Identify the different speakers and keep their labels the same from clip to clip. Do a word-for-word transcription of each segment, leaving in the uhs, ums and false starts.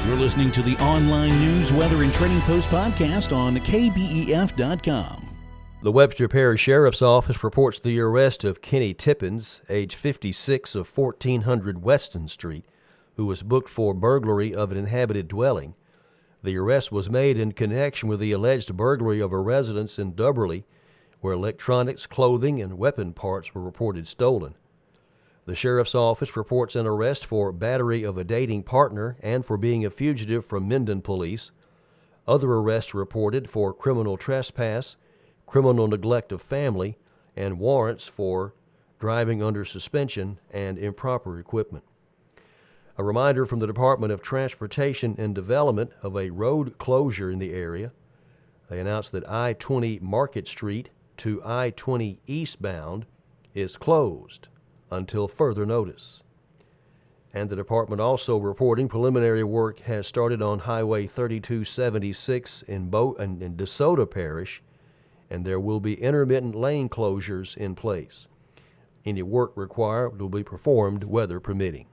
Speaker 1: You're listening to the online news, weather, and trading post podcast on K B E F dot com.
Speaker 2: The Webster Parish Sheriff's Office reports the arrest of Kenny Tippins, age fifty-six, of fourteen hundred Weston Street, who was booked for burglary of an inhabited dwelling. The arrest was made in connection with the alleged burglary of a residence in Dubberly, where electronics, clothing, and weapon parts were reported stolen. The Sheriff's Office reports an arrest for battery of a dating partner and for being a fugitive from Minden Police. Other arrests reported for criminal trespass, criminal neglect of family, and warrants for driving under suspension and improper equipment. A reminder from the Department of Transportation and Development of a road closure in the area. They announced that I twenty Market Street to I twenty eastbound is closed until further notice. And the department also reporting preliminary work has started on Highway thirty-two seventy-six in, Bo- in, in DeSoto Parish, and there will be intermittent lane closures in place. Any work required will be performed weather permitting.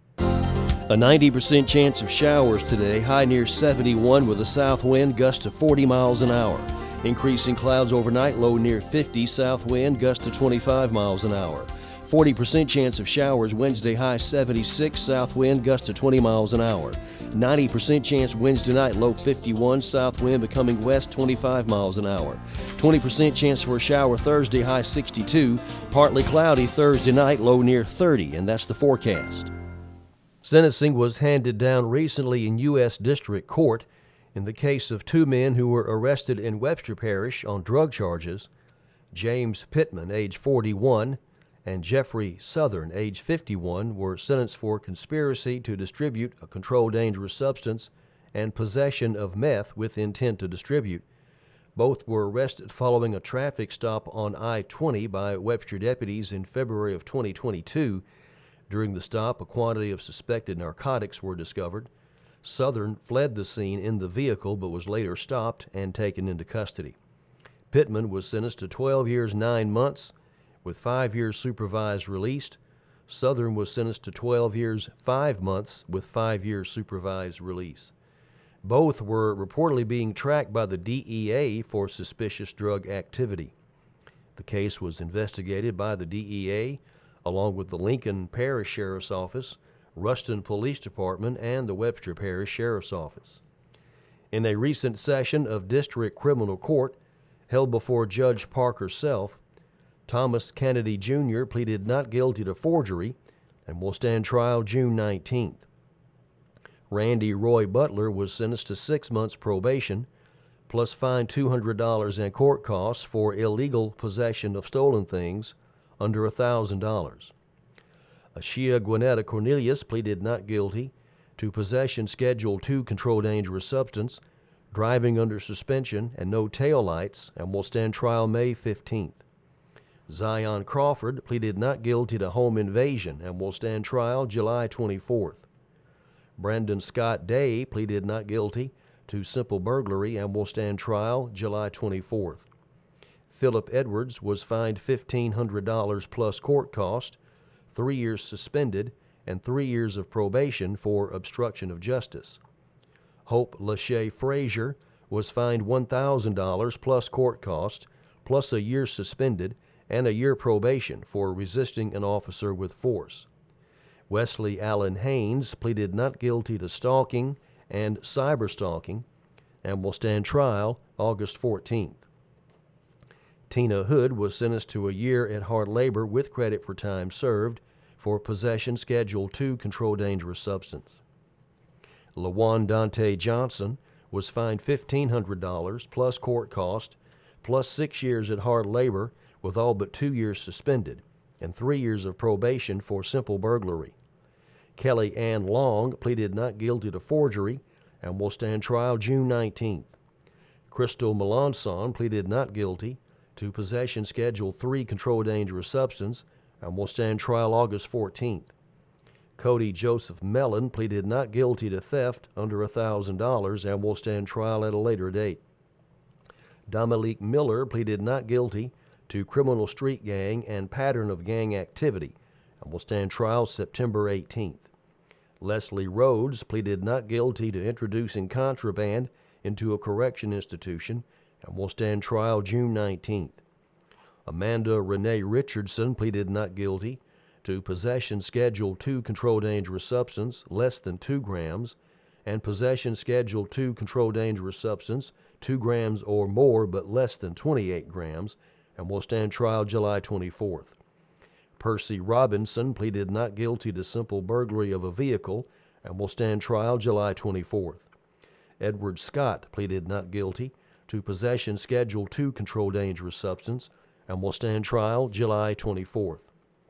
Speaker 2: A ninety percent chance of showers today, high near seventy-one with a south wind, gust to forty miles an hour. Increasing clouds overnight, low near fifty, south wind, gust to twenty-five miles an hour. forty percent chance of showers Wednesday, high seventy-six, south wind, gust to twenty miles an hour. ninety percent chance Wednesday night, low fifty-one, south wind becoming west, twenty-five miles an hour. twenty percent chance for a shower Thursday, high sixty-two, partly cloudy Thursday night, low near thirty, and that's the forecast. Sentencing was handed down recently in U S District Court in the case of two men who were arrested in Webster Parish on drug charges. James Pittman, age forty-one, and Jeffrey Southern, age fifty-one, were sentenced for conspiracy to distribute a controlled dangerous substance and possession of meth with intent to distribute. Both were arrested following a traffic stop on I twenty by Webster deputies in February of twenty twenty-two. During the stop, a quantity of suspected narcotics were discovered. Southern fled the scene in the vehicle but was later stopped and taken into custody. Pittman was sentenced to twelve years, nine months, with five years supervised released. Southern was sentenced to twelve years, five months, with five years supervised release. Both were reportedly being tracked by the D E A for suspicious drug activity. The case was investigated by the D E A, along with the Lincoln Parish Sheriff's Office, Ruston Police Department, and the Webster Parish Sheriff's Office. In a recent session of District Criminal Court held before Judge Parker Self, Thomas Kennedy Junior pleaded not guilty to forgery and will stand trial June nineteenth. Randy Roy Butler was sentenced to six months probation, plus fined two hundred dollars in court costs for illegal possession of stolen things under one thousand dollars. Ashia Gwinnetta Cornelius pleaded not guilty to possession Schedule two controlled dangerous substance, driving under suspension, and no taillights, and will stand trial May fifteenth. Zion Crawford pleaded not guilty to home invasion and will stand trial July twenty-fourth. Brandon Scott Day pleaded not guilty to simple burglary and will stand trial July twenty-fourth. Philip Edwards was fined fifteen hundred dollars plus court cost, three years suspended, and three years of probation for obstruction of justice. Hope Lachey Frazier was fined one thousand dollars plus court cost, plus a year suspended, and a year probation for resisting an officer with force. Wesley Allen Haynes pleaded not guilty to stalking and cyberstalking and will stand trial August fourteenth. Tina Hood was sentenced to a year at hard labor with credit for time served for possession Schedule two controlled dangerous substance. LaJuan Dante Johnson was fined fifteen hundred dollars plus court cost, plus six years at hard labor with all but two years suspended, and three years of probation for simple burglary. Kelly Ann Long pleaded not guilty to forgery and will stand trial June nineteenth. Crystal Melanson pleaded not guilty to possession Schedule three controlled dangerous substance and will stand trial August fourteenth. Cody Joseph Mellon pleaded not guilty to theft under one thousand dollars and will stand trial at a later date. Dominique Miller pleaded not guilty to criminal street gang and pattern of gang activity and will stand trial September eighteenth. Leslie Rhodes pleaded not guilty to introducing contraband into a correction institution and will stand trial June nineteenth. Amanda Renee Richardson pleaded not guilty to possession Schedule two controlled dangerous substance less than two grams and possession Schedule two controlled dangerous substance two grams or more but less than twenty-eight grams and will stand trial July twenty-fourth. Percy Robinson pleaded not guilty to simple burglary of a vehicle and will stand trial July twenty-fourth. Edward Scott pleaded not guilty to possession Schedule two controlled dangerous substance and will stand trial July twenty-fourth.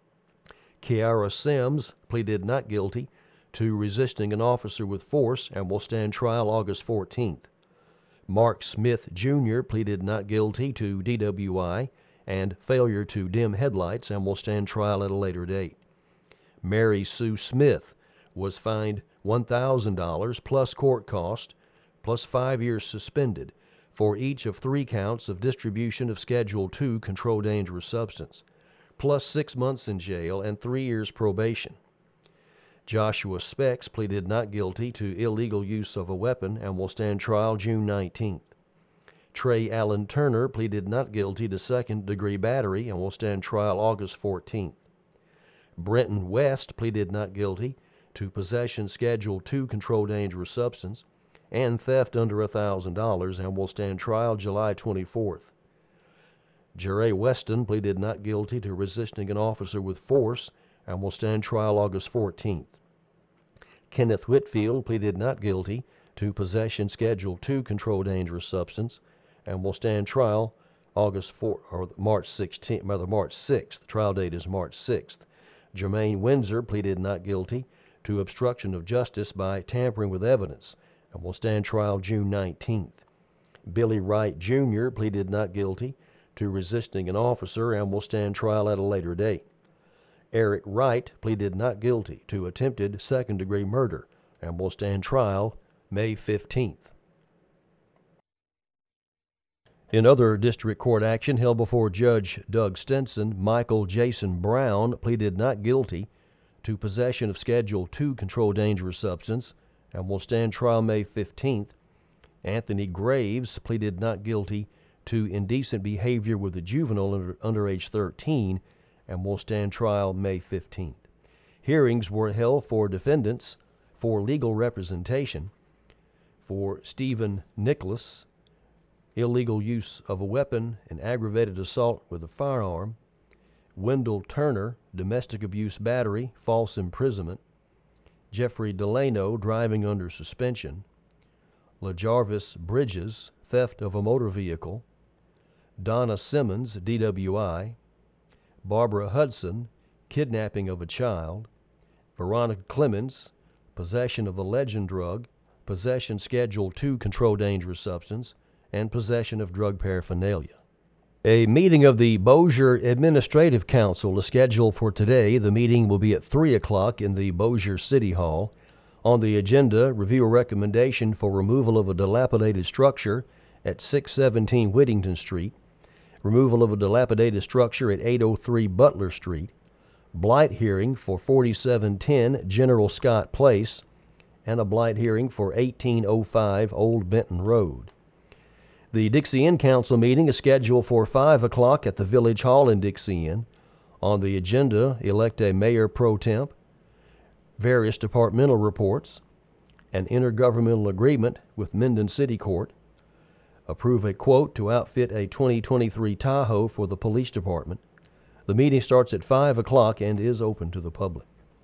Speaker 2: Kiara Sims pleaded not guilty to resisting an officer with force and will stand trial August fourteenth. Mark Smith Junior pleaded not guilty to D W I and failure to dim headlights and will stand trial at a later date. Mary Sue Smith was fined one thousand dollars plus court cost plus five years suspended for each of three counts of distribution of Schedule two controlled dangerous substance, plus six months in jail and three years probation. Joshua Specs pleaded not guilty to illegal use of a weapon and will stand trial June nineteenth. Trey Allen Turner pleaded not guilty to second-degree battery and will stand trial August fourteenth. Brenton West pleaded not guilty to possession Schedule two controlled dangerous substance and theft under one thousand dollars and will stand trial July twenty-fourth. Jeray Weston pleaded not guilty to resisting an officer with force and will stand trial August fourteenth. Kenneth Whitfield pleaded not guilty to possession Schedule two controlled dangerous substance and will stand trial August fourth or March sixteenth, rather March sixth. The trial date is March sixth. Jermaine Windsor pleaded not guilty to obstruction of justice by tampering with evidence and will stand trial June nineteenth. Billy Wright Junior pleaded not guilty to resisting an officer and will stand trial at a later date. Eric Wright pleaded not guilty to attempted second-degree murder and will stand trial May fifteenth. In other district court action held before Judge Doug Stinson, Michael Jason Brown pleaded not guilty to possession of Schedule two controlled dangerous substance and will stand trial May fifteenth. Anthony Graves pleaded not guilty to indecent behavior with a juvenile under, under age thirteen and will stand trial May fifteenth. Hearings were held for defendants for legal representation for Stephen Nicholas, illegal use of a weapon and aggravated assault with a firearm; Wendell Turner, domestic abuse battery, false imprisonment; Jeffrey Delano, driving under suspension; LaJarvis Bridges, theft of a motor vehicle; Donna Simmons, D W I; Barbara Hudson, kidnapping of a child; Veronica Clemens, possession of a legend drug, possession Schedule two controlled dangerous substance, and possession of drug paraphernalia. A meeting of the Bossier Administrative Council is scheduled for today. The meeting will be at three o'clock in the Bossier City Hall. On the agenda, review a recommendation for removal of a dilapidated structure at six seventeen Whittington Street, removal of a dilapidated structure at eight oh three Butler Street, blight hearing for forty-seven ten General Scott Place, and a blight hearing for eighteen oh five Old Benton Road. The Dixie Inn Council meeting is scheduled for five o'clock at the Village Hall in Dixie Inn. On the agenda, elect a mayor pro temp, various departmental reports, an intergovernmental agreement with Minden City Court, approve a quote to outfit a twenty twenty-three Tahoe for the police department. The meeting starts at five o'clock and is open to the public.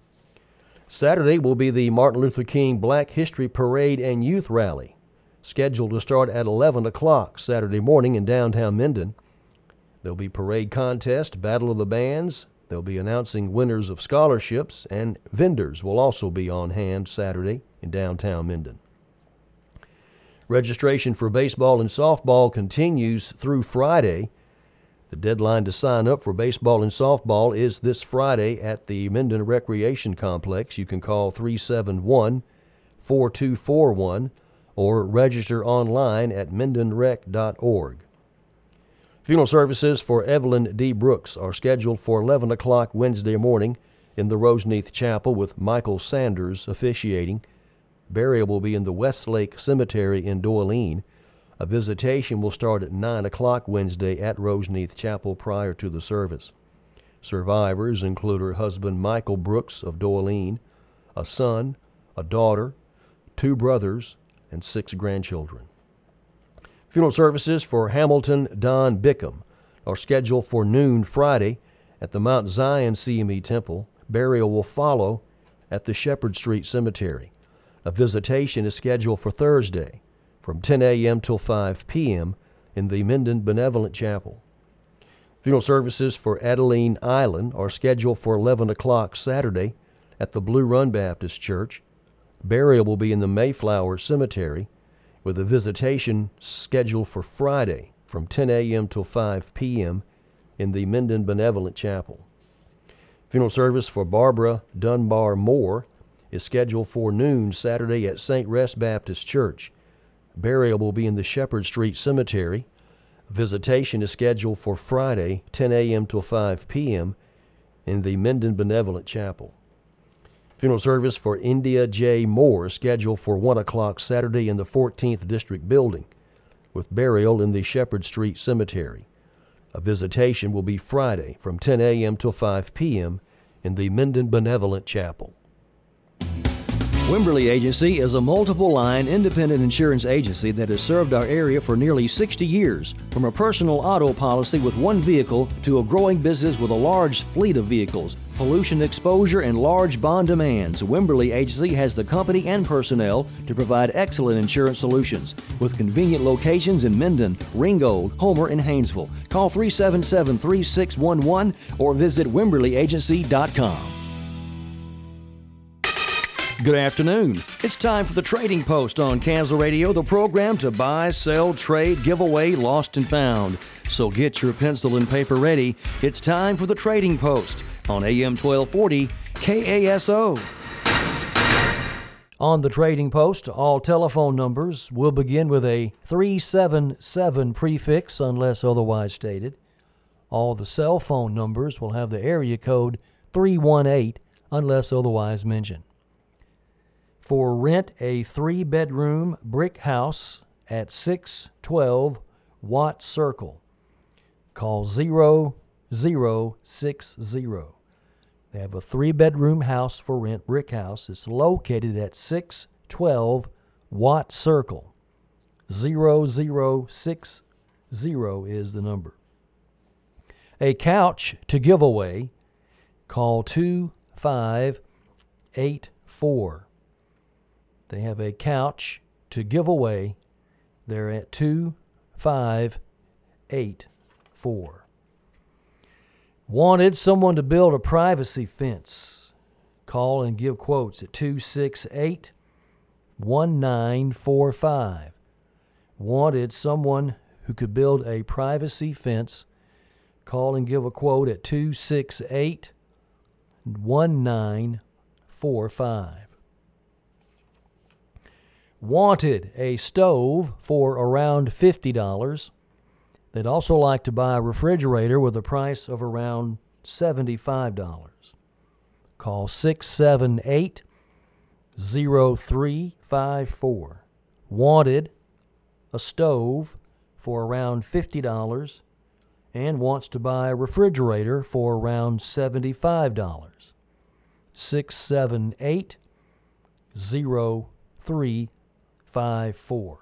Speaker 2: Saturday will be the Martin Luther King Black History Parade and Youth Rally, scheduled to start at eleven o'clock Saturday morning in downtown Minden. There'll be parade contest, battle of the bands. They'll be announcing winners of scholarships, and vendors will also be on hand Saturday in downtown Minden. Registration for baseball and softball continues through Friday. The deadline to sign up for baseball and softball is this Friday at the Minden Recreation Complex. You can call three seven one, four two four one or register online at minden rec dot org. Funeral services for Evelyn D. Brooks are scheduled for eleven o'clock Wednesday morning in the Roseneath Chapel with Michael Sanders officiating. Burial will be in the Westlake Cemetery in Doyline. A visitation will start at nine o'clock Wednesday at Roseneath Chapel prior to the service. Survivors include her husband Michael Brooks of Doyline, a son, a daughter, two brothers, and six grandchildren. Funeral services for Hamilton Don Bickham are scheduled for noon Friday at the Mount Zion C M E Temple. Burial will follow at the Shepherd Street Cemetery. A visitation is scheduled for Thursday from ten a.m. till five p.m. in the Minden Benevolent Chapel. Funeral services for Adeline Island are scheduled for eleven o'clock Saturday at the Blue Run Baptist Church. Burial will be in the Mayflower Cemetery, with a visitation scheduled for Friday from ten a.m. till five p.m. in the Minden Benevolent Chapel. Funeral service for Barbara Dunbar Moore is scheduled for noon Saturday at Saint Rest Baptist Church. Burial will be in the Shepherd Street Cemetery. Visitation is scheduled for Friday, ten a.m. till five p.m. in the Minden Benevolent Chapel. Funeral service for India J. Moore is scheduled for one o'clock Saturday in the fourteenth District Building, with burial in the Shepherd Street Cemetery. A visitation will be Friday from ten a.m. till five p.m. in the Minden Benevolent Chapel.
Speaker 1: Wimberly Agency is a multiple-line independent insurance agency that has served our area for nearly sixty years. From a personal auto policy with one vehicle to a growing business with a large fleet of vehicles, pollution exposure, and large bond demands, Wimberly Agency has the company and personnel to provide excellent insurance solutions with convenient locations in Minden, Ringgold, Homer, and Haynesville. Call three seven seven, three six one one or visit wimberly agency dot com. Good afternoon. It's time for the Trading Post on Kansas Radio, the program to buy, sell, trade, give away, lost and found. So get your pencil and paper ready. It's time for the Trading Post on A M twelve forty K A S O. On the Trading Post, all telephone numbers will begin with a three seven seven prefix unless otherwise stated. All the cell phone numbers will have the area code three one eight unless otherwise mentioned. For rent a three-bedroom brick house at six twelve Watt Circle, call zero zero six zero. They have a three-bedroom house for rent, brick house. It's located at six twelve Watt Circle. zero zero six zero is the number. A couch to give away, call two five eight four. They have a couch to give away. They're at two five eight four. Wanted someone to build a privacy fence. Call and give quotes at two six eight one nine four five. Wanted someone who could build a privacy fence. Call and give a quote at two six eight one nine four five. Wanted a stove for around fifty dollars. They'd also like to buy a refrigerator with a price of around seventy-five dollars. Call six seven eight zero three five four. Wanted a stove for around fifty dollars and wants to buy a refrigerator for around seventy-five dollars. six seven eight zero three five four.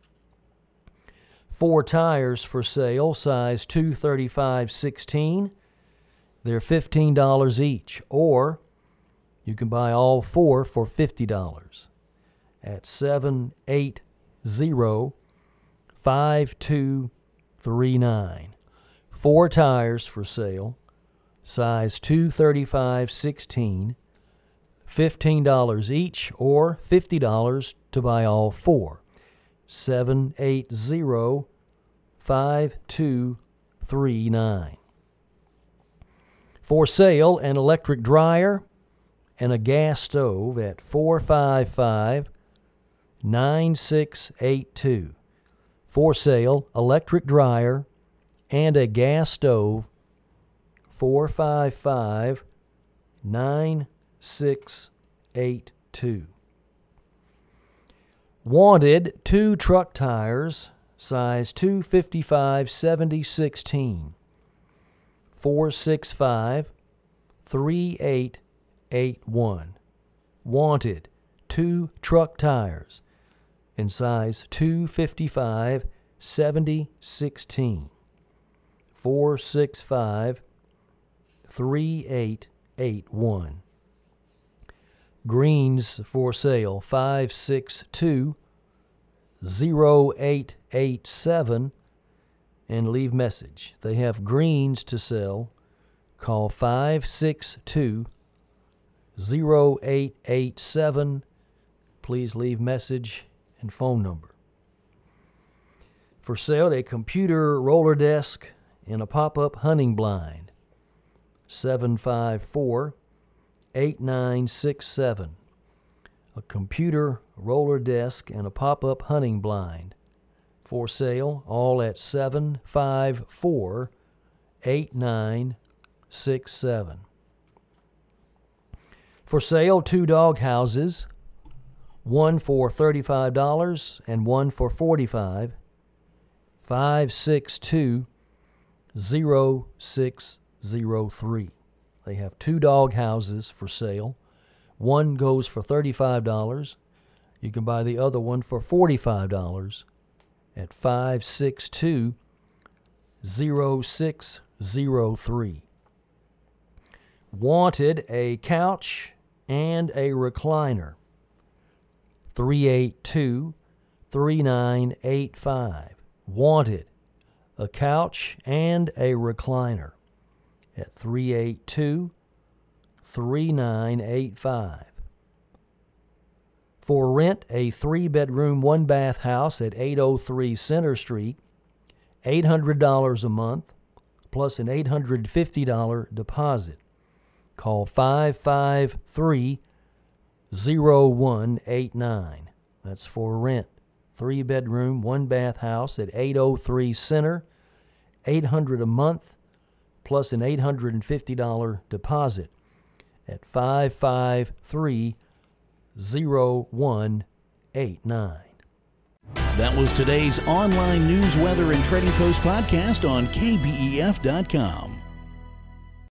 Speaker 1: Four tires for sale, size two thirty-five sixteen. They're fifteen dollars each, or you can buy all four for fifty dollars at seven eight zero five two three nine. Four tires for sale, size two thirty-five sixteen. fifteen dollars each, or fifty dollars to buy all four. seven eight zero five two three nine. For sale, an electric dryer and a gas stove at four five five nine six eight two. For sale, electric dryer and a gas stove, four five five nine six eight two. Wanted two truck tires, size two fifty-five seventy sixteen. four six five three eight eight one. Wanted two truck tires in size two fifty-five seventy sixteen. four six five three eight eight one. Greens for sale, five six two zero eight eight seven, and leave message. They have greens to sell. Call five six two zero eight eight seven. Please leave message and phone number. For sale, a computer roller desk and a pop-up hunting blind. seven five four eight nine six seven. A computer roller desk and a pop-up hunting blind. For sale, all at seven five four eight nine six seven. For sale, two dog houses, one for thirty-five dollars and one for forty-five dollars. five six two zero six zero three. They have two dog houses for sale. One goes for thirty-five dollars. You can buy the other one for forty-five dollars at five six two zero six zero three. Wanted a couch and a recliner. three eight two three nine eight five. Wanted a couch and a recliner at three eight two three nine eight five. For rent, a three-bedroom, one-bath house at eight oh three Center Street, eight hundred dollars a month, plus an eight hundred fifty dollars deposit. Call five five three zero one eight nine. That's for rent. Three-bedroom, one-bath house at eight oh three Center, eight hundred dollars a month, plus an eight hundred fifty dollars deposit at five five three zero one eight nine.
Speaker 3: That was today's online news, weather, and trading post podcast on K B E F dot com.